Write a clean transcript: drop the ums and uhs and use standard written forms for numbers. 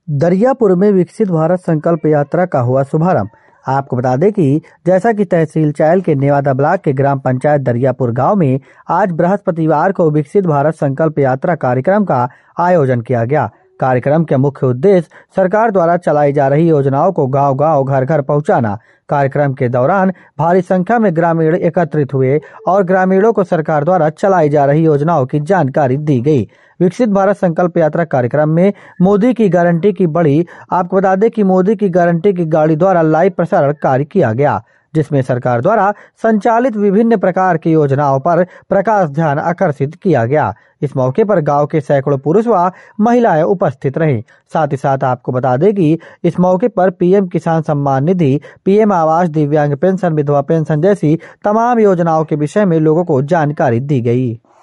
दरियापुर में विकसित भारत संकल्प यात्रा का हुआ शुभारंभ। आपको बता दें कि जैसा कि तहसील चैल के नेवादा ब्लॉक के ग्राम पंचायत दरियापुर गांव में आज बृहस्पतिवार को विकसित भारत संकल्प यात्रा कार्यक्रम का आयोजन किया गया। कार्यक्रम के मुख्य उद्देश्य सरकार द्वारा चलाई जा रही योजनाओं को गांव-गांव, घर-घर पहुंचाना। कार्यक्रम के दौरान भारी संख्या में ग्रामीण एकत्रित हुए और ग्रामीणों को सरकार द्वारा चलाई जा रही योजनाओं की जानकारी दी गई। विकसित भारत संकल्प यात्रा कार्यक्रम में मोदी की गारंटी की बड़ी आपको बता दें कि मोदी की गारंटी की गाड़ी द्वारा लाइव प्रसारण कार्य किया गया, जिसमें सरकार द्वारा संचालित विभिन्न प्रकार की योजनाओं पर प्रकाश ध्यान आकर्षित किया गया। इस मौके पर गांव के सैकड़ों पुरुष व महिलाएं उपस्थित रहीं। साथ ही साथ आपको बता दें कि इस मौके पर पीएम किसान सम्मान निधि, पीएम आवास, दिव्यांग पेंशन, विधवा पेंशन जैसी तमाम योजनाओं के विषय में लोगों को जानकारी दी गई।